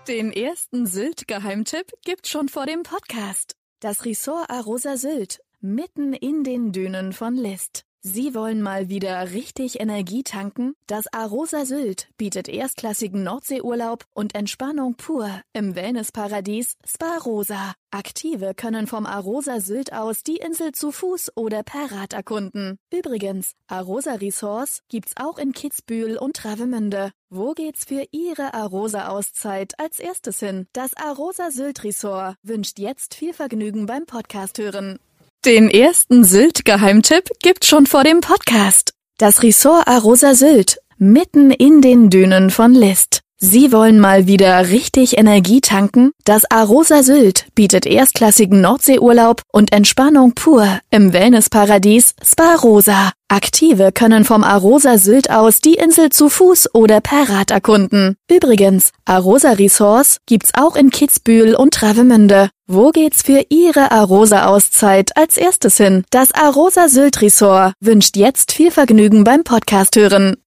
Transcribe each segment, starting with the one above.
Den ersten Sylt-Geheimtipp gibt's schon vor dem Podcast. Das Ressort Arosa Sylt, mitten in den Dünen von List. Sie wollen mal wieder richtig Energie tanken? Das Arosa Sylt bietet erstklassigen Nordseeurlaub und Entspannung pur im Wellnessparadies Spa Rosa. Aktive können vom Arosa Sylt aus die Insel zu Fuß oder per Rad erkunden. Übrigens, Arosa Resorts gibt's auch in Kitzbühel und Travemünde. Wo geht's für Ihre Arosa-Auszeit als erstes hin? Das Arosa Sylt Resort wünscht jetzt viel Vergnügen beim Podcast hören. Den ersten Sylt-Geheimtipp gibt's schon vor dem Podcast. Das Ressort Arosa Sylt, mitten in den Dünen von List. Sie wollen mal wieder richtig Energie tanken? Das Arosa Sylt bietet erstklassigen Nordseeurlaub und Entspannung pur im Wellnessparadies Spa Rosa. Aktive können vom Arosa Sylt aus die Insel zu Fuß oder per Rad erkunden. Übrigens, Arosa Resorts gibt's auch in Kitzbühel und Travemünde. Wo geht's für Ihre Arosa-Auszeit als erstes hin? Das Arosa Sylt Resort wünscht jetzt viel Vergnügen beim Podcast hören.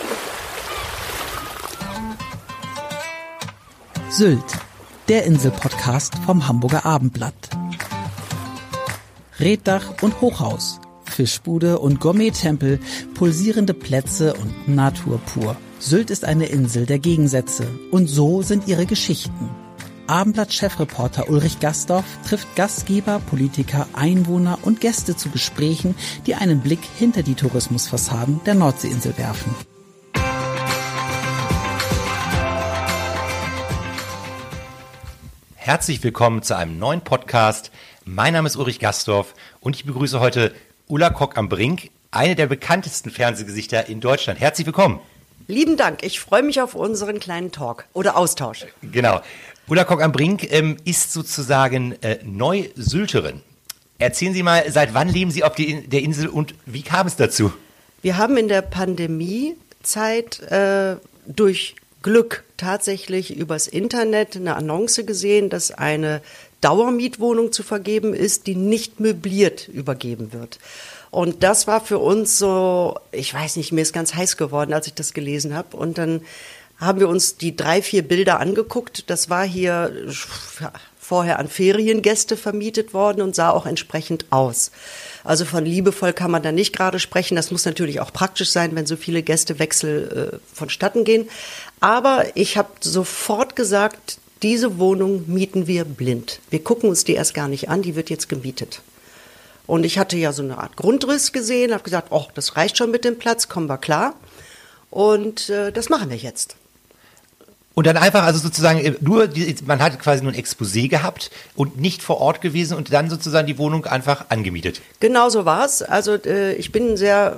Sylt, der Insel-Podcast vom Hamburger Abendblatt. Reetdach und Hochhaus, Fischbude und Gourmet-Tempel, pulsierende Plätze und Natur pur. Sylt ist eine Insel der Gegensätze und so sind ihre Geschichten. Abendblatt-Chefreporter Ulrich Gastorf trifft Gastgeber, Politiker, Einwohner und Gäste zu Gesprächen, die einen Blick hinter die Tourismusfassaden der Nordseeinsel werfen. Herzlich willkommen zu einem neuen Podcast. Mein Name ist Ulrich Gastorf und ich begrüße heute Ulla Kock am Brink, eine der bekanntesten Fernsehgesichter in Deutschland. Herzlich willkommen. Lieben Dank. Ich freue mich auf unseren kleinen Talk oder Austausch. Genau. Ulla Kock am Brink ist sozusagen Neusylterin. Erzählen Sie mal, seit wann leben Sie auf der Insel und wie kam es dazu? Wir haben in der Pandemiezeit durch Glück tatsächlich übers Internet eine Annonce gesehen, dass eine Dauermietwohnung zu vergeben ist, die nicht möbliert übergeben wird. Und das war für uns so, ich weiß nicht, mir ist ganz heiß geworden, als ich das gelesen habe. Und dann haben wir uns die 3-4 Bilder angeguckt. Das war hier vorher an Feriengäste vermietet worden und sah auch entsprechend aus. Also von liebevoll kann man da nicht gerade sprechen. Das muss natürlich auch praktisch sein, wenn so viele Gästewechsel vonstatten gehen. Aber ich habe sofort gesagt, diese Wohnung mieten wir blind. Wir gucken uns die erst gar nicht an, die wird jetzt gemietet. Und ich hatte ja so eine Art Grundriss gesehen, habe gesagt, oh, das reicht schon mit dem Platz, kommen wir klar. Und das machen wir jetzt. Und dann einfach, also sozusagen, man hat quasi nur ein Exposé gehabt und nicht vor Ort gewesen und dann sozusagen die Wohnung einfach angemietet. Genau so war's. Also ich bin ein sehr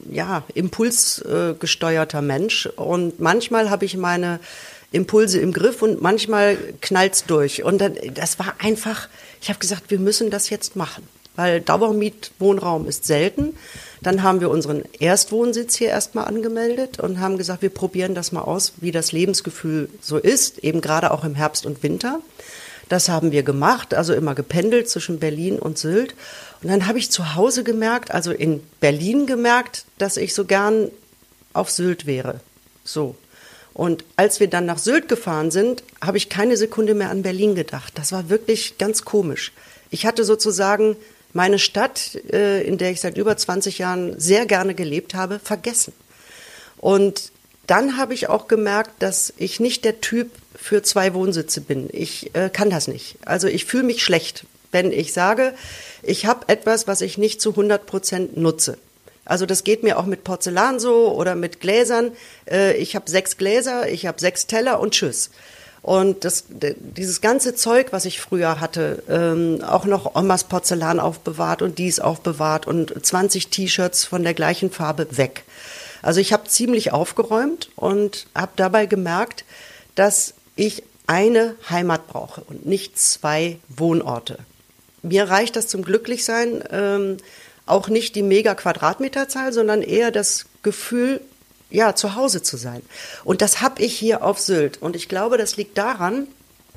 impulsgesteuerter Mensch und manchmal habe ich meine Impulse im Griff und manchmal knallt's durch. Und dann, das war einfach, ich habe gesagt, wir müssen das jetzt machen, weil Dauermietwohnraum ist selten. Dann haben wir unseren Erstwohnsitz hier erstmal angemeldet und haben gesagt, wir probieren das mal aus, wie das Lebensgefühl so ist, eben gerade auch im Herbst und Winter. Das haben wir gemacht, also immer gependelt zwischen Berlin und Sylt. Und dann habe ich zu Hause gemerkt, also in Berlin gemerkt, dass ich so gern auf Sylt wäre. So. Und als wir dann nach Sylt gefahren sind, habe ich keine Sekunde mehr an Berlin gedacht. Das war wirklich ganz komisch. Ich hatte sozusagen meine Stadt, in der ich seit über 20 Jahren sehr gerne gelebt habe, vergessen. Und dann habe ich auch gemerkt, dass ich nicht der Typ für 2 Wohnsitze bin. Ich kann das nicht. Also ich fühle mich schlecht, wenn ich sage, ich habe etwas, was ich nicht zu 100% nutze. Also das geht mir auch mit Porzellan so oder mit Gläsern. Ich habe 6 Gläser, ich habe 6 Teller und tschüss. Und dieses ganze Zeug, was ich früher hatte, auch noch Omas Porzellan aufbewahrt und dies aufbewahrt und 20 T-Shirts von der gleichen Farbe weg. Also ich habe ziemlich aufgeräumt und habe dabei gemerkt, dass ich eine Heimat brauche und nicht 2 Wohnorte. Mir reicht das zum Glücklichsein auch nicht die Mega-Quadratmeterzahl, sondern eher das Gefühl, ja, zu Hause zu sein. Und das habe ich hier auf Sylt. Und ich glaube, das liegt daran,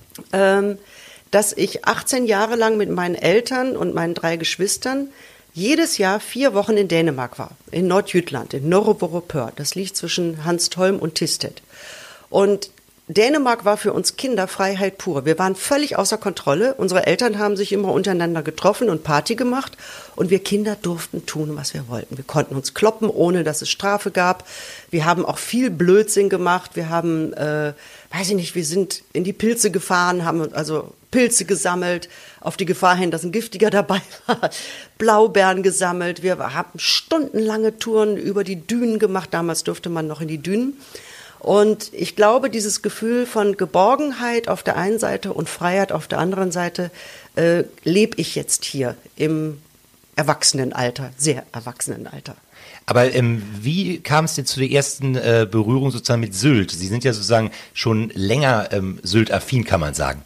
dass ich 18 Jahre lang mit meinen Eltern und meinen 3 Geschwistern jedes Jahr 4 Wochen in Dänemark war. In Nordjütland, in Norrø. Das liegt zwischen Hanstholm und Thisted. Und Dänemark war für uns Kinder Freiheit pur. Wir waren völlig außer Kontrolle. Unsere Eltern haben sich immer untereinander getroffen und Party gemacht. Und wir Kinder durften tun, was wir wollten. Wir konnten uns kloppen, ohne dass es Strafe gab. Wir haben auch viel Blödsinn gemacht. Wir haben, weiß ich nicht, wir sind in die Pilze gefahren, haben also Pilze gesammelt, auf die Gefahr hin, dass ein Giftiger dabei war. Blaubeeren gesammelt. Wir haben stundenlange Touren über die Dünen gemacht. Damals durfte man noch in die Dünen. Und ich glaube, dieses Gefühl von Geborgenheit auf der einen Seite und Freiheit auf der anderen Seite lebe ich jetzt hier im Erwachsenenalter, sehr Erwachsenenalter. Aber wie kam es denn zu der ersten Berührung sozusagen mit Sylt? Sie sind ja sozusagen schon länger Sylt-affin, kann man sagen.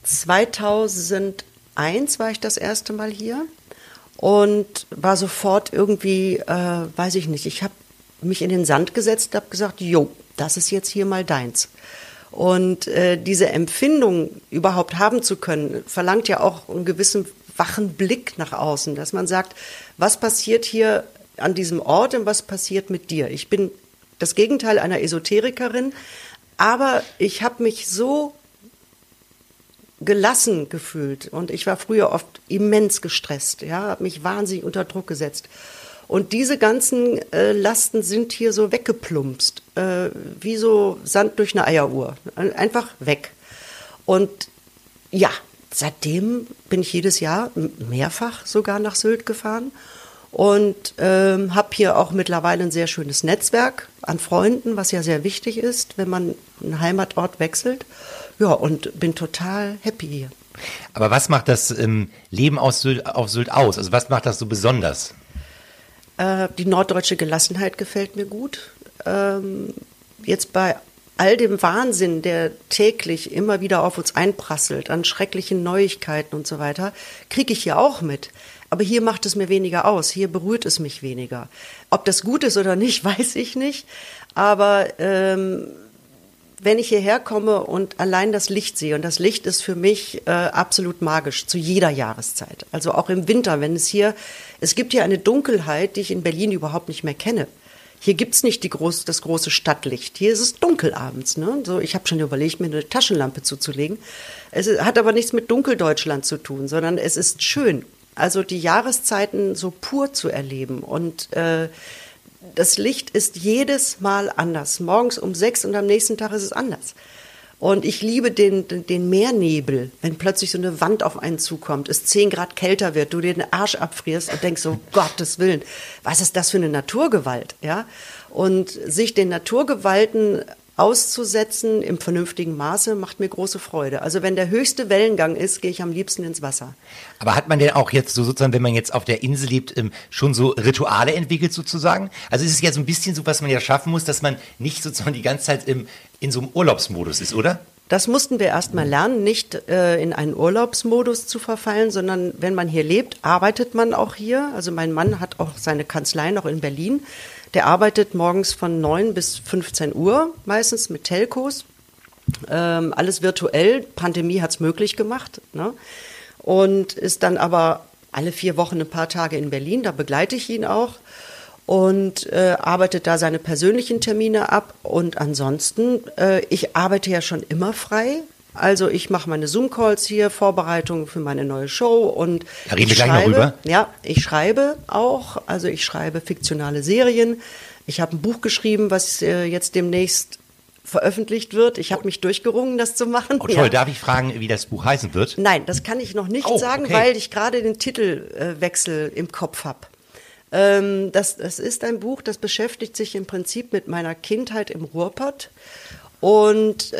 2001 war ich das erste Mal hier und war sofort irgendwie, weiß ich nicht, ich habe mich in den Sand gesetzt und habe gesagt, jo, das ist jetzt hier mal deins. Und diese Empfindung überhaupt haben zu können, verlangt ja auch einen gewissen wachen Blick nach außen, dass man sagt, was passiert hier an diesem Ort und was passiert mit dir? Ich bin das Gegenteil einer Esoterikerin, aber ich habe mich so gelassen gefühlt und ich war früher oft immens gestresst, ja, habe mich wahnsinnig unter Druck gesetzt. Und diese ganzen Lasten sind hier so weggeplumpst, wie so Sand durch eine Eieruhr. Einfach weg. Und ja, seitdem bin ich jedes Jahr mehrfach sogar nach Sylt gefahren und habe hier auch mittlerweile ein sehr schönes Netzwerk an Freunden, was ja sehr wichtig ist, wenn man einen Heimatort wechselt. Ja, und bin total happy hier. Aber was macht das Leben auf Sylt aus? Also was macht das so besonders? Die norddeutsche Gelassenheit gefällt mir gut. Jetzt bei all dem Wahnsinn, der täglich immer wieder auf uns einprasselt, an schrecklichen Neuigkeiten und so weiter, kriege ich hier auch mit. Aber hier macht es mir weniger aus, hier berührt es mich weniger. Ob das gut ist oder nicht, weiß ich nicht. Aber wenn ich hierher komme und allein das Licht sehe, und das Licht ist für mich absolut magisch, zu jeder Jahreszeit. Also auch im Winter, wenn es gibt hier eine Dunkelheit, die ich in Berlin überhaupt nicht mehr kenne. Hier gibt's nicht das große Stadtlicht. Hier ist es dunkel abends. Ne? So, ich habe schon überlegt, mir eine Taschenlampe zuzulegen. Es hat aber nichts mit Dunkeldeutschland zu tun, sondern es ist schön. Also die Jahreszeiten so pur zu erleben und das Licht ist jedes Mal anders. Morgens um 6 und am nächsten Tag ist es anders. Und ich liebe den Meernebel, wenn plötzlich so eine Wand auf einen zukommt, es 10 Grad kälter wird, du dir den Arsch abfrierst und denkst so, Gottes Willen, was ist das für eine Naturgewalt? Ja? Und sich den Naturgewalten auszusetzen im vernünftigen Maße macht mir große Freude. Also wenn der höchste Wellengang ist, gehe ich am liebsten ins Wasser. Aber hat man denn auch jetzt so sozusagen, wenn man jetzt auf der Insel lebt, schon so Rituale entwickelt sozusagen? Also ist es ja so ein bisschen so, was man ja schaffen muss, dass man nicht sozusagen die ganze Zeit in so einem Urlaubsmodus ist, oder? Das mussten wir erst mal lernen, nicht in einen Urlaubsmodus zu verfallen, sondern wenn man hier lebt, arbeitet man auch hier. Also mein Mann hat auch seine Kanzlei noch in Berlin. Der arbeitet morgens von 9 bis 15 Uhr, meistens mit Telcos. Alles virtuell. Pandemie hat's möglich gemacht. Ne? Und ist dann aber alle 4 Wochen ein paar Tage in Berlin. Da begleite ich ihn auch. Und arbeitet da seine persönlichen Termine ab. Und ansonsten, ich arbeite ja schon immer frei. Also ich mache meine Zoom-Calls hier, Vorbereitungen für meine neue Show und da reden wir gleich noch rüber. Ja, ich schreibe auch, also ich schreibe fiktionale Serien. Ich habe ein Buch geschrieben, was jetzt demnächst veröffentlicht wird. Ich habe mich durchgerungen, das zu machen. Oh toll, ja. Darf ich fragen, wie das Buch heißen wird? Nein, das kann ich noch nicht sagen, okay. Weil ich gerade den Titelwechsel im Kopf habe. Das ist ein Buch, das beschäftigt sich im Prinzip mit meiner Kindheit im Ruhrpott und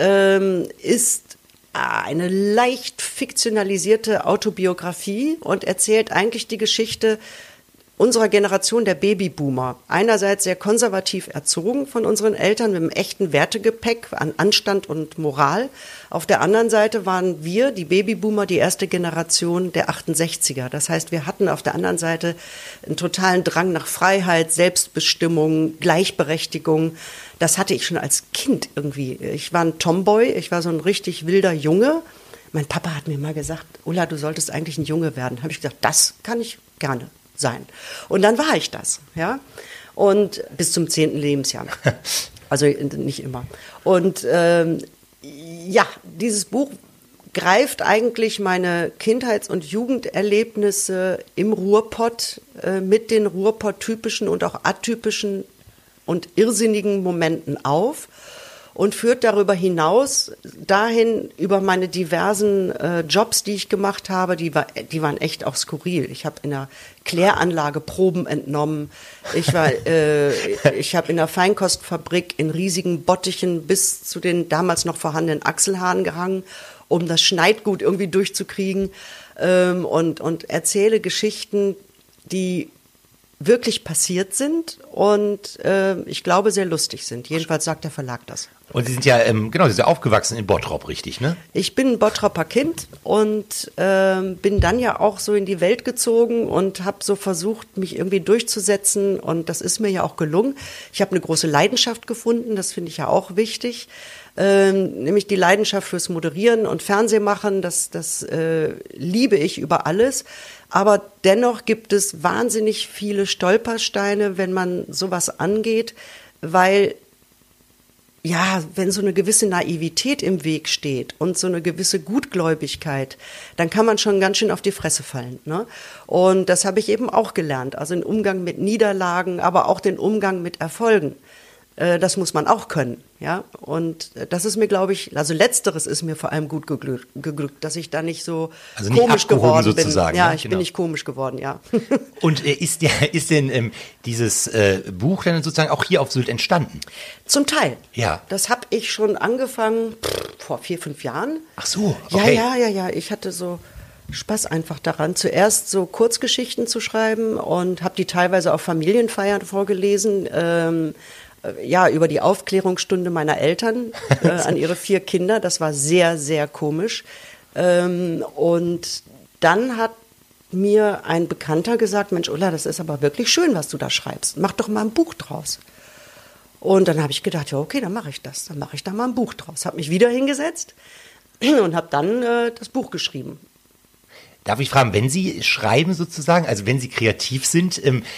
ist eine leicht fiktionalisierte Autobiografie und erzählt eigentlich die Geschichte unserer Generation der Babyboomer. Einerseits sehr konservativ erzogen von unseren Eltern mit einem echten Wertegepäck an Anstand und Moral. Auf der anderen Seite waren wir, die Babyboomer, die erste Generation der 68er. Das heißt, wir hatten auf der anderen Seite einen totalen Drang nach Freiheit, Selbstbestimmung, Gleichberechtigung. Das hatte ich schon als Kind irgendwie. Ich war ein Tomboy, ich war so ein richtig wilder Junge. Mein Papa hat mir mal gesagt, Ulla, du solltest eigentlich ein Junge werden. Habe ich gesagt, das kann ich gerne sein. Und dann war ich das, ja. Und bis zum 10. Lebensjahr. Also nicht immer. Und Ja, dieses Buch greift eigentlich meine Kindheits- und Jugenderlebnisse im Ruhrpott mit den Ruhrpott-typischen und auch atypischen und irrsinnigen Momenten auf und führt darüber hinaus dahin über meine diversen Jobs, die ich gemacht habe, die waren echt auch skurril. Ich habe in der Kläranlage Proben entnommen. Ich habe in der Feinkostfabrik in riesigen Bottichen bis zu den damals noch vorhandenen Achselhaaren gehangen, um das Schneidgut irgendwie durchzukriegen, und erzähle Geschichten, die wirklich passiert sind und ich glaube sehr lustig sind. Jedenfalls sagt der Verlag das. Und Sie sind ja, genau, Sie sind ja aufgewachsen in Bottrop, richtig, ne? Ich bin ein Bottroper Kind und bin dann ja auch so in die Welt gezogen und habe so versucht, mich irgendwie durchzusetzen und das ist mir ja auch gelungen. Ich habe eine große Leidenschaft gefunden, das finde ich ja auch wichtig, nämlich die Leidenschaft fürs Moderieren und Fernsehmachen, das liebe ich über alles. Aber dennoch gibt es wahnsinnig viele Stolpersteine, wenn man sowas angeht, weil ja, wenn so eine gewisse Naivität im Weg steht und so eine gewisse Gutgläubigkeit, dann kann man schon ganz schön auf die Fresse fallen, ne? Und das habe ich eben auch gelernt, also den Umgang mit Niederlagen, aber auch den Umgang mit Erfolgen. Das muss man auch können, ja. Und das ist mir, glaube ich, also Letzteres ist mir vor allem gut geglückt, dass ich da nicht so also nicht komisch geworden sozusagen, bin. Ja, ne? ich Genau. bin nicht komisch geworden, ja. Und ist denn dieses Buch dann sozusagen auch hier auf Sylt entstanden? Zum Teil. Ja. Das habe ich schon angefangen vor 4, 5 Jahren. Ach so, okay. Ja. Ich hatte so Spaß einfach daran, zuerst so Kurzgeschichten zu schreiben und habe die teilweise auf Familienfeiern vorgelesen, über die Aufklärungsstunde meiner Eltern an ihre 4 Kinder. Das war sehr, sehr komisch. Und dann hat mir ein Bekannter gesagt, Mensch, Ulla, das ist aber wirklich schön, was du da schreibst. Mach doch mal ein Buch draus. Und dann habe ich gedacht, ja okay, dann mache ich das. Dann mache ich da mal ein Buch draus. Habe mich wieder hingesetzt und habe dann das Buch geschrieben. Darf ich fragen, wenn Sie schreiben sozusagen, also wenn Sie kreativ sind,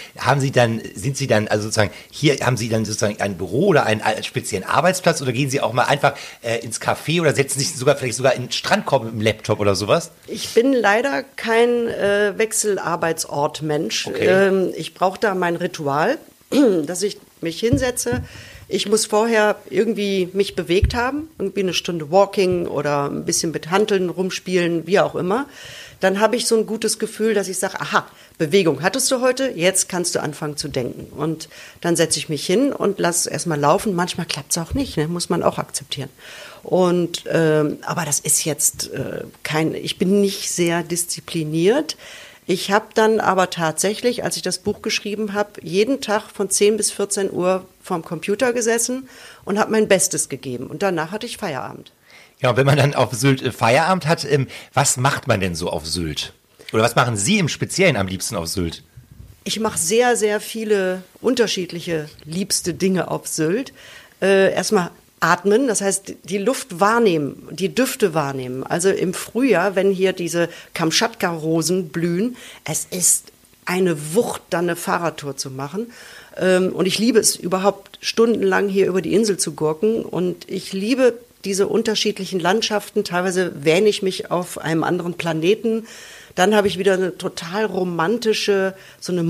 sind Sie dann, also sozusagen, hier haben Sie dann sozusagen ein Büro oder einen speziellen Arbeitsplatz oder gehen Sie auch mal einfach ins Café oder setzen sich vielleicht sogar in den Strandkorb mit dem Laptop oder sowas? Ich bin leider kein Wechselarbeitsort-Mensch. Okay. Ich brauche da mein Ritual, dass ich mich hinsetze. Ich muss vorher irgendwie mich bewegt haben, irgendwie eine Stunde Walking oder ein bisschen mit Hanteln rumspielen, wie auch immer. Dann habe ich so ein gutes Gefühl, dass ich sage, aha, Bewegung hattest du heute, jetzt kannst du anfangen zu denken. Und dann setze ich mich hin und lasse es erstmal laufen. Manchmal klappt es auch nicht, ne? Muss man auch akzeptieren. Und aber das ist jetzt ich bin nicht sehr diszipliniert. Ich habe dann aber tatsächlich, als ich das Buch geschrieben habe, jeden Tag von 10 bis 14 Uhr vorm Computer gesessen und habe mein Bestes gegeben. Und danach hatte ich Feierabend. Ja, und wenn man dann auf Sylt Feierabend hat, was macht man denn so auf Sylt? Oder was machen Sie im Speziellen am liebsten auf Sylt? Ich mache sehr, sehr viele unterschiedliche liebste Dinge auf Sylt. Erstmal atmen, das heißt die Luft wahrnehmen, die Düfte wahrnehmen. Also im Frühjahr, wenn hier diese Kamtschatka-Rosen blühen, es ist eine Wucht, dann eine Fahrradtour zu machen. Und ich liebe es überhaupt, stundenlang hier über die Insel zu gurken. Und ich liebe diese unterschiedlichen Landschaften. Teilweise wähne ich mich auf einem anderen Planeten. Dann habe ich wieder eine total romantische, so eine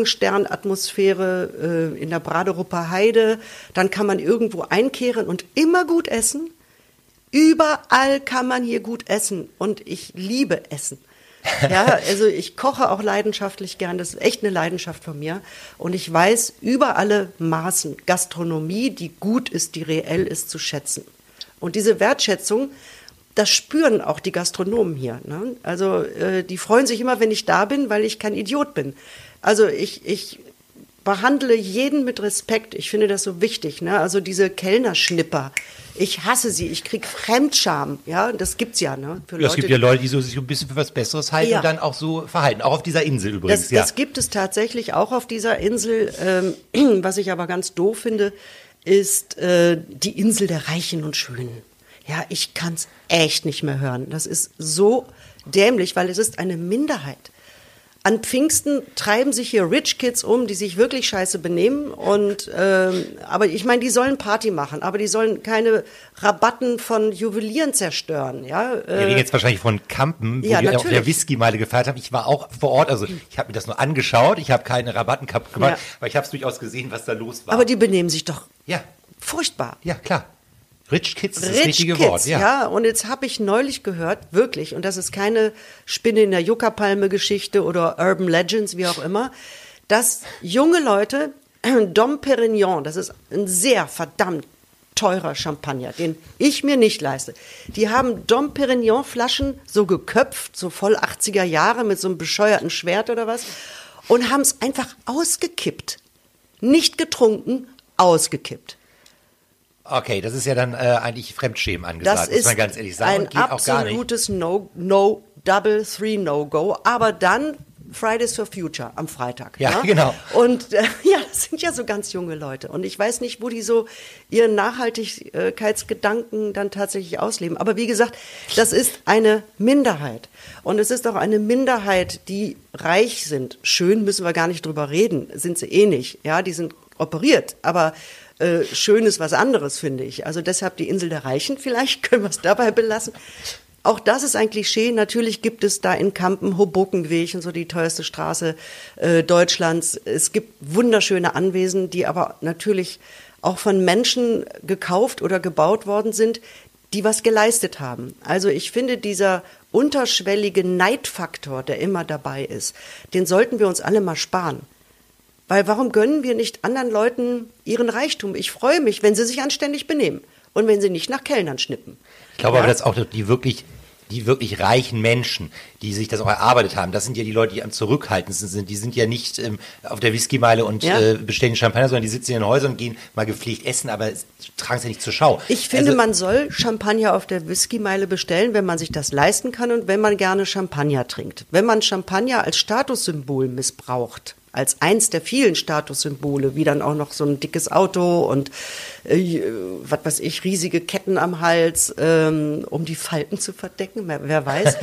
Morgensternatmosphäre in der Braderupper Heide. Dann kann man irgendwo einkehren und immer gut essen. Überall kann man hier gut essen und ich liebe Essen. Ja, also ich koche auch leidenschaftlich gern, das ist echt eine Leidenschaft von mir. Und ich weiß über alle Maßen Gastronomie, die gut ist, die reell ist, zu schätzen. Und diese Wertschätzung, das spüren auch die Gastronomen hier, ne? Also die freuen sich immer, wenn ich da bin, weil ich kein Idiot bin. Also ich behandle jeden mit Respekt. Ich finde das so wichtig, ne? Also diese Kellnerschnipper, ich hasse sie. Ich kriege Fremdscham, ja, das gibt's ja, ne? Für Es gibt ja Leute, die sich ein bisschen für was Besseres halten Ja. und dann auch so verhalten. Auch auf dieser Insel übrigens, ja. Das gibt es tatsächlich auch auf dieser Insel. Was ich aber ganz doof finde, ist die Insel der Reichen und Schönen. Ja, ich kann's echt nicht mehr hören. Das ist so dämlich, weil es ist eine Minderheit. an Pfingsten treiben sich hier Rich Kids um, die sich wirklich scheiße benehmen. Und aber ich meine, die sollen Party machen, aber die sollen keine Rabatten von Juwelieren zerstören. Ja, Wir reden jetzt wahrscheinlich von Kampen, wo wir auf der Whisky-Meile gefeiert haben. Ich war auch vor Ort, also ich habe mir das nur angeschaut, ich habe keine Rabatten gemacht, aber ich habe es durchaus gesehen, was da los war. Aber die benehmen sich doch ja. furchtbar. Ja, klar. Rich Kids ist das richtige Wort. Ja, und jetzt habe ich neulich gehört, wirklich, und das ist keine Spinne in der Yucca-Palme-Geschichte oder Urban Legends, wie auch immer, dass junge Leute Dom Perignon, das ist ein sehr verdammt teurer Champagner, den ich mir nicht leiste. Die haben Dom Perignon Flaschen so geköpft, so voll 80er Jahre mit so einem bescheuerten Schwert oder was, und haben es einfach ausgekippt. Nicht getrunken, ausgekippt. Okay, das ist ja dann eigentlich Fremdschämen angesagt, muss man ganz ehrlich sagen. Das ist ein absolutes No, Double 3 No-Go, aber dann Fridays for Future am Freitag. Ja, genau. Und ja, das sind ja so ganz junge Leute. Und ich weiß nicht, wo die so ihren Nachhaltigkeitsgedanken dann tatsächlich ausleben. Aber wie gesagt, das ist eine Minderheit. Und es ist auch eine Minderheit, die reich sind. Schön müssen wir gar nicht drüber reden, sind sie eh nicht. Ja, die sind operiert, aber schön ist was anderes, finde ich. Also deshalb die Insel der Reichen, vielleicht können wir es dabei belassen. Auch das ist ein Klischee. Natürlich gibt es da in Kampen Hobokenweg und so die teuerste Straße Deutschlands. Es gibt wunderschöne Anwesen, die aber natürlich auch von Menschen gekauft oder gebaut worden sind, die was geleistet haben. Also ich finde, dieser unterschwellige Neidfaktor, der immer dabei ist, den sollten wir uns alle mal sparen. Weil warum gönnen wir nicht anderen Leuten ihren Reichtum? Ich freue mich, wenn sie sich anständig benehmen und wenn sie nicht nach Kellnern schnippen. Ich glaube aber, dass auch die wirklich reichen Menschen, die sich das auch erarbeitet haben, das sind ja die Leute, die am zurückhaltendsten sind. Die sind ja nicht auf der Whiskymeile und bestellen Champagner, sondern die sitzen in den Häusern und gehen mal gepflegt essen, aber tragen es ja nicht zur Schau. Ich finde, man soll Champagner auf der Whiskymeile bestellen, wenn man sich das leisten kann und wenn man gerne Champagner trinkt. Wenn man Champagner als Statussymbol missbraucht, als eins der vielen Statussymbole, wie dann auch noch so ein dickes Auto und was weiß ich, riesige Ketten am Hals, um die Falten zu verdecken, wer weiß,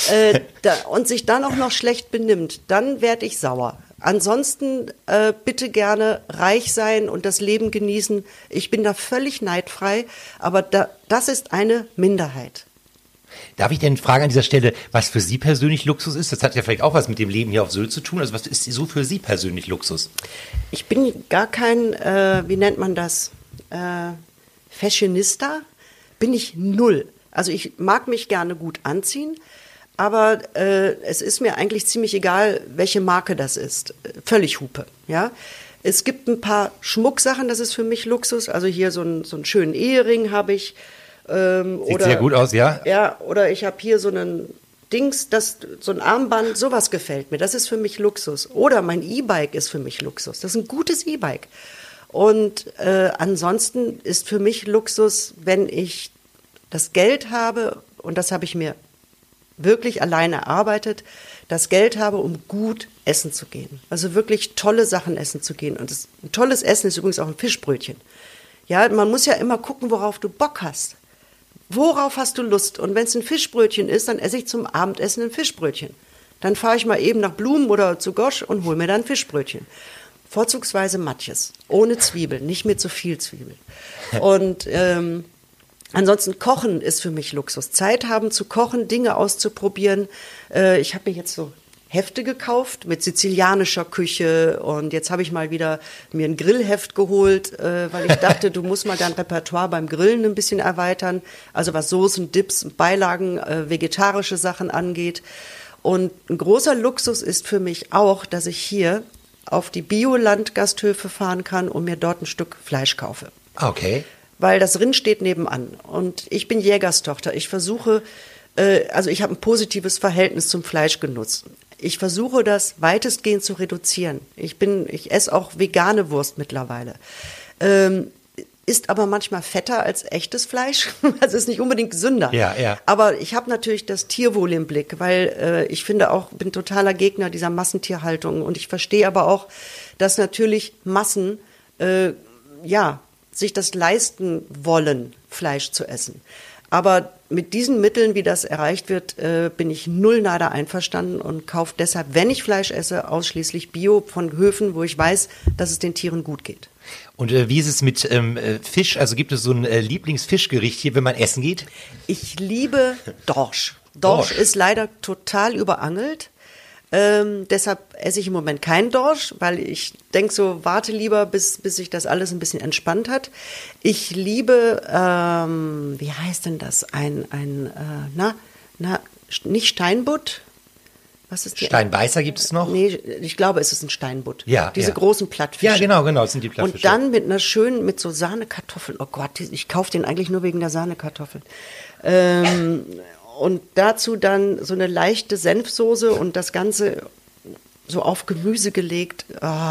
und sich dann auch noch schlecht benimmt, dann werde ich sauer. Ansonsten bitte gerne reich sein und das Leben genießen. Ich bin da völlig neidfrei, aber das ist eine Minderheit. Darf ich denn fragen an dieser Stelle, was für Sie persönlich Luxus ist? Das hat ja vielleicht auch was mit dem Leben hier auf Sylt zu tun. Also was ist so für Sie persönlich Luxus? Ich bin gar kein, wie nennt man das, Fashionista. Bin ich null. Also ich mag mich gerne gut anziehen, aber es ist mir eigentlich ziemlich egal, welche Marke das ist. Völlig Hupe, ja. Es gibt ein paar Schmucksachen, das ist für mich Luxus. Also hier so einen schönen Ehering habe ich. Sieht sehr gut aus, ja. Ja, oder ich habe hier so einen Dings, so ein Armband, sowas gefällt mir. Das ist für mich Luxus. Oder mein E-Bike ist für mich Luxus. Das ist ein gutes E-Bike. Und ansonsten ist für mich Luxus, wenn ich das Geld habe, und das habe ich mir wirklich alleine erarbeitet, das Geld habe, um gut essen zu gehen. Also wirklich tolle Sachen essen zu gehen. Und ein tolles Essen ist übrigens auch ein Fischbrötchen. Ja, man muss ja immer gucken, worauf du Bock hast. Worauf hast du Lust? Und wenn es ein Fischbrötchen ist, dann esse ich zum Abendessen ein Fischbrötchen. Dann fahre ich mal eben nach Blumen oder zu Gosch und hole mir dann ein Fischbrötchen. Vorzugsweise Matjes, ohne Zwiebeln, nicht mit so viel Zwiebeln. Und ansonsten Kochen ist für mich Luxus. Zeit haben zu kochen, Dinge auszuprobieren. Ich habe mir jetzt so Hefte gekauft mit sizilianischer Küche und jetzt habe ich mal wieder mir ein Grillheft geholt, weil ich dachte, du musst mal dein Repertoire beim Grillen ein bisschen erweitern, also was Soßen, Dips, Beilagen, vegetarische Sachen angeht. Und ein großer Luxus ist für mich auch, dass ich hier auf die Bioland-Gasthöfe fahren kann und mir dort ein Stück Fleisch kaufe. Okay. Weil das Rind steht nebenan und ich bin Jägerstochter. Ich versuche, also ich habe ein positives Verhältnis zum Fleischgenuss. Ich versuche das weitestgehend zu reduzieren. Ich esse auch vegane Wurst mittlerweile. Ist aber manchmal fetter als echtes Fleisch. Also ist nicht unbedingt gesünder. Ja, ja. Aber ich habe natürlich das Tierwohl im Blick, weil ich finde auch, bin totaler Gegner dieser Massentierhaltung. Und ich verstehe aber auch, dass natürlich Massen, sich das leisten wollen, Fleisch zu essen. Aber mit diesen Mitteln, wie das erreicht wird, bin ich null nada einverstanden und kaufe deshalb, wenn ich Fleisch esse, ausschließlich Bio von Höfen, wo ich weiß, dass es den Tieren gut geht. Und wie ist es mit Fisch? Also gibt es so ein Lieblingsfischgericht hier, wenn man essen geht? Ich liebe Dorsch. Dorsch ist leider total überangelt. Deshalb esse ich im Moment keinen Dorsch, weil ich denke so, warte lieber, bis sich das alles ein bisschen entspannt hat. Ich liebe, wie heißt denn das? Nicht Steinbutt. Was ist die? Steinbeißer gibt es noch? Nee, ich glaube, es ist ein Steinbutt. Ja, diese großen Plattfische. Ja, genau, das sind die Plattfische. Und dann mit so Sahnekartoffeln. Oh Gott, ich kaufe den eigentlich nur wegen der Sahnekartoffeln. Und dazu dann so eine leichte Senfsoße und das Ganze so auf Gemüse gelegt.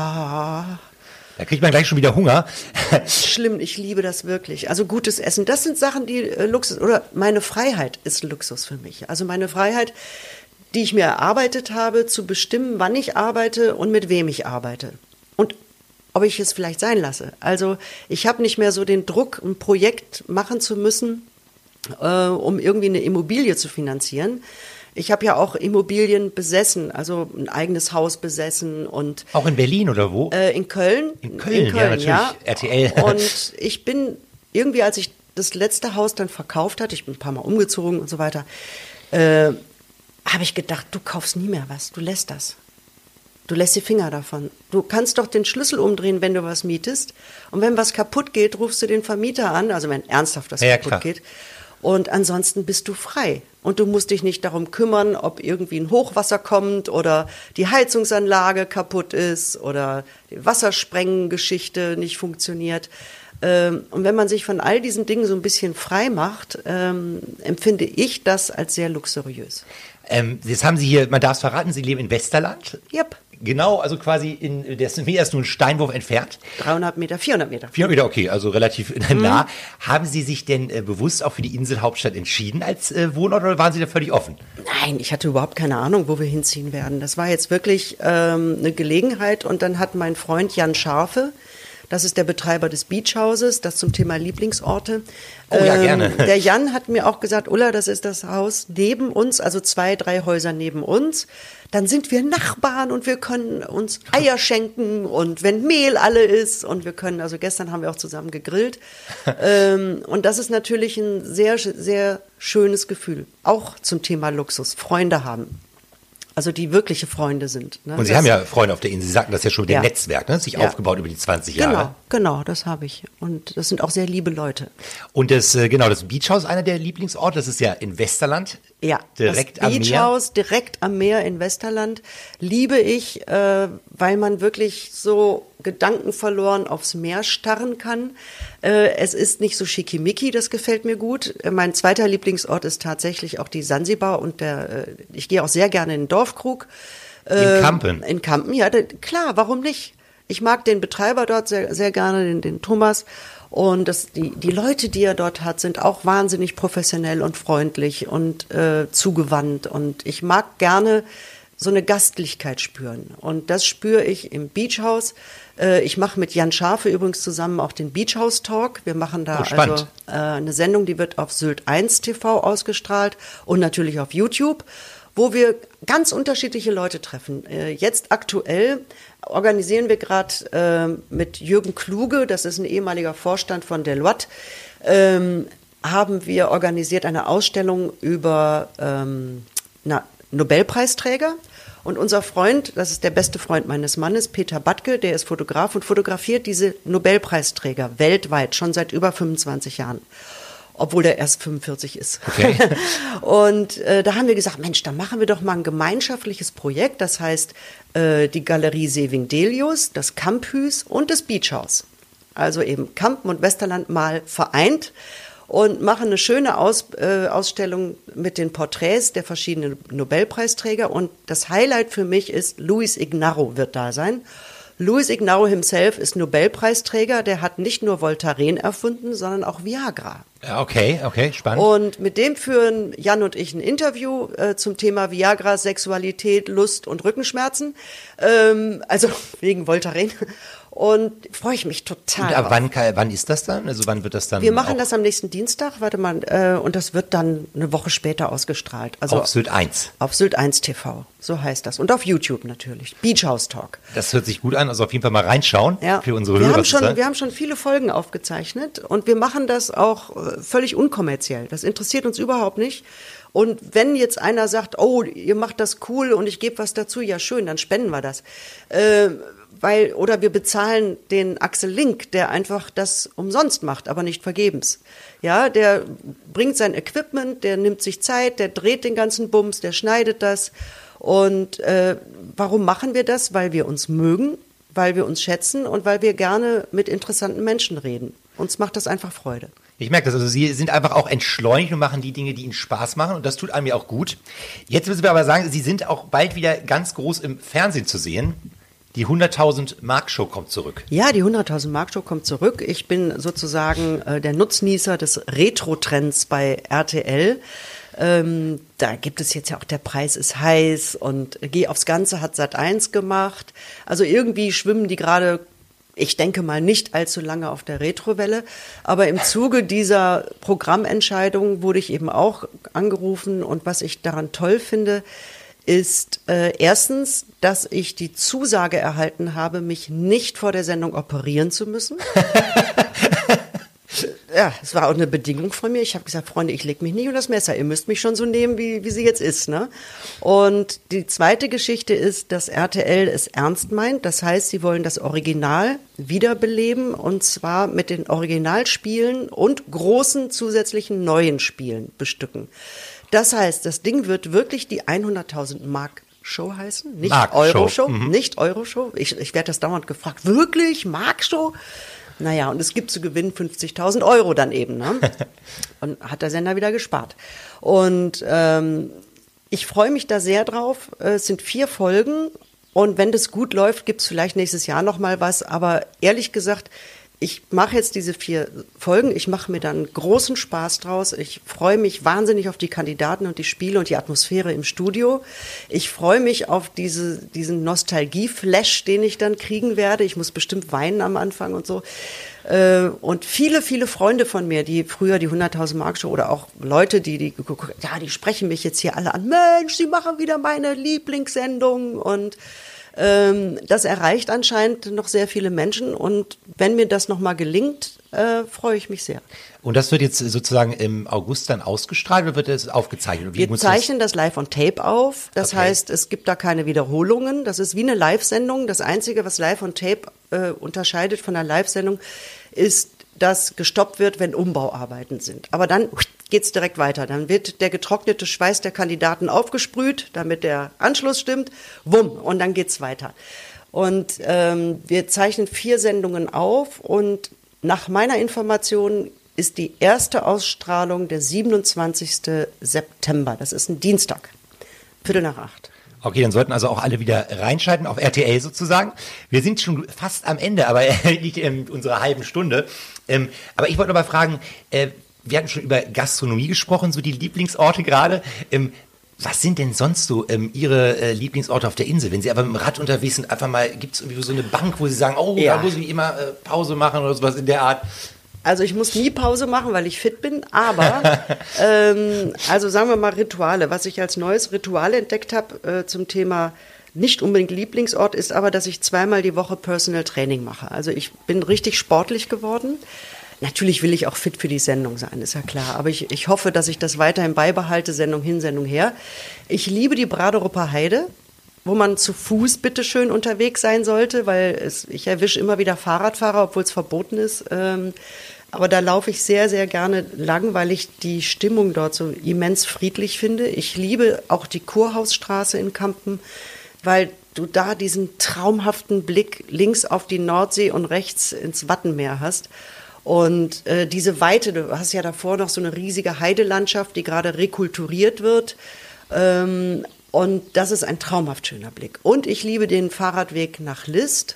Da kriegt man gleich schon wieder Hunger. Schlimm, ich liebe das wirklich. Also gutes Essen, das sind Sachen, die Luxus, oder meine Freiheit ist Luxus für mich. Also meine Freiheit, die ich mir erarbeitet habe, zu bestimmen, wann ich arbeite und mit wem ich arbeite. Und ob ich es vielleicht sein lasse. Also ich habe nicht mehr so den Druck, ein Projekt machen zu müssen, um irgendwie eine Immobilie zu finanzieren. Ich habe ja auch Immobilien besessen, also ein eigenes Haus besessen und auch in Berlin oder wo? In Köln. In Köln, ja, natürlich. Ja. RTL. Und ich bin irgendwie, als ich das letzte Haus dann verkauft hatte, ich bin ein paar Mal umgezogen und so weiter, habe ich gedacht, du kaufst nie mehr was, du lässt das. Du lässt die Finger davon. Du kannst doch den Schlüssel umdrehen, wenn du was mietest. Und wenn was kaputt geht, rufst du den Vermieter an, also wenn ernsthaft was kaputt geht. Und ansonsten bist du frei. Und du musst dich nicht darum kümmern, ob irgendwie ein Hochwasser kommt oder die Heizungsanlage kaputt ist oder die Wassersprengengeschichte nicht funktioniert. Und wenn man sich von all diesen Dingen so ein bisschen frei macht, empfinde ich das als sehr luxuriös. Jetzt haben Sie hier, man darf es verraten, Sie leben in Westerland. Yep. Genau, also quasi das ist mir erst nur ein Steinwurf entfernt. 300 Meter, 400 Meter. 400 Meter, okay, also relativ nah. Haben Sie sich denn bewusst auch für die Inselhauptstadt entschieden als Wohnort oder waren Sie da völlig offen? Nein, ich hatte überhaupt keine Ahnung, wo wir hinziehen werden. Das war jetzt wirklich eine Gelegenheit und dann hat mein Freund Jan Scharfe, das ist der Betreiber des Beachhauses, das zum Thema Lieblingsorte. Oh ja, gerne. Der Jan hat mir auch gesagt, Ulla, das ist das Haus neben uns, also 2, 3 Häuser neben uns. Dann sind wir Nachbarn und wir können uns Eier schenken und wenn Mehl alle ist und wir können, also gestern haben wir auch zusammen gegrillt. Und das ist natürlich ein sehr, sehr schönes Gefühl. Auch zum Thema Luxus, Freunde haben. Also die wirkliche Freunde sind. Ne? Und Sie haben ja Freunde auf der Insel, Sie sagten das ja schon mit dem Netzwerk, ne? Sich aufgebaut über die 20 Jahre. Genau, das habe ich. Und das sind auch sehr liebe Leute. Und das Beachhaus, einer der Lieblingsorte, das ist ja in Westerland. Ja, direkt das Beachhaus direkt am Meer in Westerland liebe ich, weil man wirklich so gedankenverloren aufs Meer starren kann. Es ist nicht so schickimicki, das gefällt mir gut. Mein zweiter Lieblingsort ist tatsächlich auch die Sansibar und ich gehe auch sehr gerne in den Dorfkrug. In Kampen? In Kampen, ja, klar, warum nicht? Ich mag den Betreiber dort sehr, sehr gerne, den Thomas. Und die Leute, die er dort hat, sind auch wahnsinnig professionell und freundlich und zugewandt. Und ich mag gerne so eine Gastlichkeit spüren. Und das spüre ich im Beachhaus. Ich mache mit Jan Scharfe übrigens zusammen auch den Beachhaus Talk. Wir machen da also eine Sendung, die wird auf Sylt 1 TV ausgestrahlt und natürlich auf YouTube, wo wir ganz unterschiedliche Leute treffen. Jetzt aktuell organisieren wir gerade mit Jürgen Kluge, das ist ein ehemaliger Vorstand von Deloitte, haben wir organisiert eine Ausstellung über Nobelpreisträger. Und unser Freund, das ist der beste Freund meines Mannes, Peter Badke, der ist Fotograf und fotografiert diese Nobelpreisträger weltweit, schon seit über 25 Jahren. Obwohl der erst 45 ist. Okay. Und da haben wir gesagt, Mensch, da machen wir doch mal ein gemeinschaftliches Projekt. Das heißt, die Galerie Seving-Delius, das Kamphus und das Beachhaus. Also eben Kampen und Westerland mal vereint. Und machen eine schöne Ausstellung mit den Porträts der verschiedenen Nobelpreisträger. Und das Highlight für mich ist, Luis Ignarro wird da sein. Luis Ignarro himself ist Nobelpreisträger. Der hat nicht nur Voltaren erfunden, sondern auch Viagra. Ja, okay, spannend. Und mit dem führen Jan und ich ein Interview zum Thema Viagra, Sexualität, Lust und Rückenschmerzen. Also wegen Voltaren. Und freue ich mich total. Und wann ist das dann? Also wann wird das dann? Wir machen das am nächsten Dienstag, und das wird dann eine Woche später ausgestrahlt. Also auf Sylt 1. Auf Sylt 1 TV, so heißt das. Und auf YouTube natürlich, Beach House Talk. Das hört sich gut an, also auf jeden Fall mal reinschauen für unsere Hörer. Wir haben schon viele Folgen aufgezeichnet und wir machen das auch völlig unkommerziell. Das interessiert uns überhaupt nicht. Und wenn jetzt einer sagt, oh, ihr macht das cool und ich gebe was dazu, ja schön, dann spenden wir das. Oder wir bezahlen den Axel Link, der einfach das umsonst macht, aber nicht vergebens. Ja, der bringt sein Equipment, der nimmt sich Zeit, der dreht den ganzen Bums, der schneidet das. Und warum machen wir das? Weil wir uns mögen, weil wir uns schätzen und weil wir gerne mit interessanten Menschen reden. Uns macht das einfach Freude. Ich merke das, also Sie sind einfach auch entschleunigt und machen die Dinge, die Ihnen Spaß machen und das tut einem ja auch gut. Jetzt müssen wir aber sagen, Sie sind auch bald wieder ganz groß im Fernsehen zu sehen. Die 100.000 Mark Show kommt zurück. Ja, die 100.000 Mark Show kommt zurück. Ich bin sozusagen der Nutznießer des Retro-Trends bei RTL. Da gibt es jetzt ja auch Der Preis ist heiß und Geh aufs Ganze hat Sat.1 gemacht. Also irgendwie schwimmen die gerade, ich denke mal, nicht allzu lange auf der Retrowelle. Aber im Zuge dieser Programmentscheidung wurde ich eben auch angerufen. Und was ich daran toll finde, ist erstens, dass ich die Zusage erhalten habe, mich nicht vor der Sendung operieren zu müssen. Ja, es war auch eine Bedingung von mir. Ich habe gesagt, Freunde, ich lege mich nicht unter das Messer. Ihr müsst mich schon so nehmen, wie sie jetzt ist. Ne? Und die zweite Geschichte ist, dass RTL es ernst meint. Das heißt, sie wollen das Original wiederbeleben und zwar mit den Originalspielen und großen zusätzlichen neuen Spielen bestücken. Das heißt, das Ding wird wirklich die 100.000 Mark Show heißen, nicht Euro-Show, nicht Euro-Show. Ich werde das dauernd gefragt, wirklich, Mark-Show? Naja, und es gibt zu gewinnen 50.000 Euro dann eben. Ne? Und hat der Sender wieder gespart. Und ich freue mich da sehr drauf. Es sind 4 Folgen und wenn das gut läuft, gibt es vielleicht nächstes Jahr noch mal was. Aber ehrlich gesagt, ich mache jetzt diese 4 Folgen, ich mache mir dann großen Spaß draus. Ich freue mich wahnsinnig auf die Kandidaten und die Spiele und die Atmosphäre im Studio. Ich freue mich auf diesen Nostalgie-Flash, den ich dann kriegen werde. Ich muss bestimmt weinen am Anfang und so. Und viele, viele Freunde von mir, die früher die 100.000 Mark Show oder auch Leute, die sprechen mich jetzt hier alle an. Mensch, sie machen wieder meine Lieblingssendung und das erreicht anscheinend noch sehr viele Menschen und wenn mir das nochmal gelingt, freue ich mich sehr. Und das wird jetzt sozusagen im August dann ausgestrahlt oder wird es aufgezeichnet? Wir zeichnen das live on tape auf, das heißt, es gibt da keine Wiederholungen, das ist wie eine Live-Sendung. Das Einzige, was live on tape unterscheidet von einer Live-Sendung, ist, dass gestoppt wird, wenn Umbauarbeiten sind. Aber dann geht's direkt weiter. Dann wird der getrocknete Schweiß der Kandidaten aufgesprüht, damit der Anschluss stimmt. Wumm, und dann geht's weiter. Und wir zeichnen 4 Sendungen auf und nach meiner Information ist die erste Ausstrahlung der 27. September. Das ist ein Dienstag, 7:45. Okay, dann sollten also auch alle wieder reinschalten auf RTL sozusagen. Wir sind schon fast am Ende, aber nicht in unserer halben Stunde. Aber ich wollte noch mal fragen, wir hatten schon über Gastronomie gesprochen, so die Lieblingsorte gerade. Was sind denn sonst so Ihre Lieblingsorte auf der Insel? Wenn Sie aber mit dem Rad unterwegs sind, einfach mal, gibt es irgendwie so eine Bank, wo Sie sagen, oh, ja, da muss ich immer Pause machen oder sowas in der Art? Also ich muss nie Pause machen, weil ich fit bin, aber also sagen wir mal Rituale. Was ich als neues Ritual entdeckt habe zum Thema nicht unbedingt Lieblingsort ist aber, dass ich 2-mal die Woche Personal Training mache. Also ich bin richtig sportlich geworden. Natürlich will ich auch fit für die Sendung sein, ist ja klar. Aber ich hoffe, dass ich das weiterhin beibehalte, Sendung hin, Sendung her. Ich liebe die Braderuper Heide, wo man zu Fuß bitteschön unterwegs sein sollte, weil ich erwische immer wieder Fahrradfahrer, obwohl es verboten ist. Aber da laufe ich sehr, sehr gerne lang, weil ich die Stimmung dort so immens friedlich finde. Ich liebe auch die Kurhausstraße in Kampen, weil du da diesen traumhaften Blick links auf die Nordsee und rechts ins Wattenmeer hast. Und diese Weite, du hast ja davor noch so eine riesige Heidelandschaft, die gerade rekulturiert wird. Und das ist ein traumhaft schöner Blick. Und ich liebe den Fahrradweg nach List,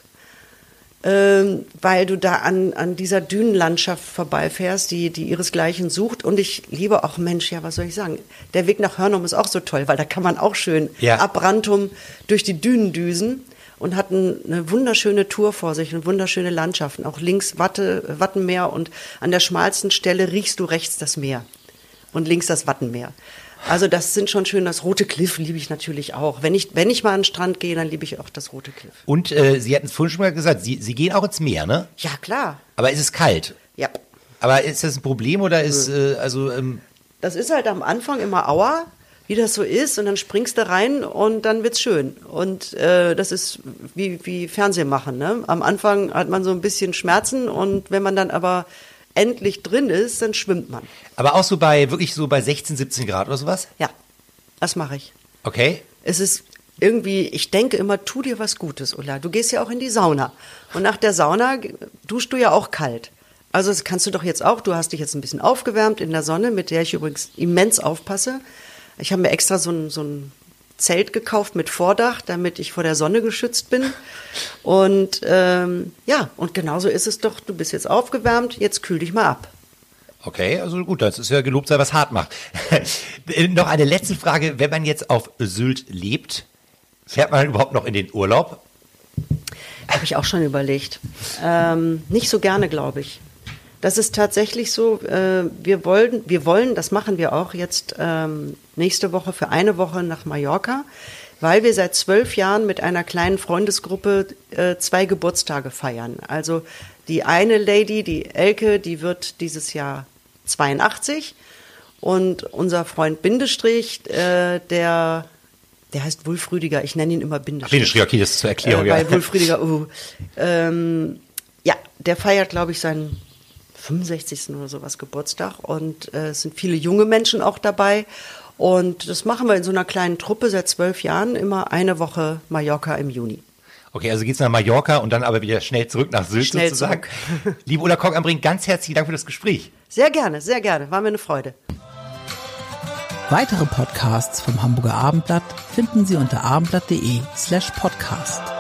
weil du da an dieser Dünenlandschaft vorbeifährst, die ihresgleichen sucht. Und ich liebe auch, Mensch, ja, was soll ich sagen? Der Weg nach Hörnum ist auch so toll, weil da kann man auch schön ab Rantum durch die Dünen düsen. und hatten eine wunderschöne Tour vor sich und wunderschöne Landschaften. Auch links Wattenmeer und an der schmalsten Stelle riechst du rechts das Meer und links das Wattenmeer. Also das sind schon schön. Das Rote Kliff liebe ich natürlich auch. Wenn ich mal an den Strand gehe, dann liebe ich auch das Rote Kliff. Und Sie hatten es vorhin schon mal gesagt, Sie gehen auch ins Meer, ne? Ja, klar. Aber ist es kalt? Ja. Aber ist das ein Problem oder ist, Das ist halt am Anfang immer Aua, wie das so ist, und dann springst du rein und dann wird's schön. Und das ist wie Fernsehen machen, ne? Am Anfang hat man so ein bisschen Schmerzen und wenn man dann aber endlich drin ist, dann schwimmt man. Aber auch so wirklich so bei 16, 17 Grad oder sowas? Ja, das mache ich. Okay. Es ist irgendwie, ich denke immer, tu dir was Gutes, Ulla. Du gehst ja auch in die Sauna. Und nach der Sauna duschst du ja auch kalt. Also das kannst du doch jetzt auch. Du hast dich jetzt ein bisschen aufgewärmt in der Sonne, mit der ich übrigens immens aufpasse. Ich habe mir extra so ein Zelt gekauft mit Vordach, damit ich vor der Sonne geschützt bin. Und und genauso ist es doch. Du bist jetzt aufgewärmt, jetzt kühl dich mal ab. Okay, also gut, das ist ja gelobt sein, was hart macht. Noch eine letzte Frage. Wenn man jetzt auf Sylt lebt, fährt man überhaupt noch in den Urlaub? Habe ich auch schon überlegt. Nicht so gerne, glaube ich. Das ist tatsächlich so, wir wollen, das machen wir auch jetzt nächste Woche für eine Woche nach Mallorca, weil wir seit 12 Jahren mit einer kleinen Freundesgruppe 2 Geburtstage feiern. Also die eine Lady, die Elke, die wird dieses Jahr 82 und unser Freund Bindestrich, der heißt Wulf Rüdiger, ich nenne ihn immer Bindestrich. Bindestrich, okay, das ist zur Erklärung. Weil Wulf Rüdiger, der feiert, glaube ich, seinen 65. oder sowas Geburtstag und es sind viele junge Menschen auch dabei und das machen wir in so einer kleinen Truppe seit 12 Jahren, immer eine Woche Mallorca im Juni. Okay, also geht's nach Mallorca und dann aber wieder schnell zurück nach Sylt sozusagen. Liebe Ulla Kock am Brink, ganz herzlichen Dank für das Gespräch. Sehr gerne, war mir eine Freude. Weitere Podcasts vom Hamburger Abendblatt finden Sie unter abendblatt.de/podcast.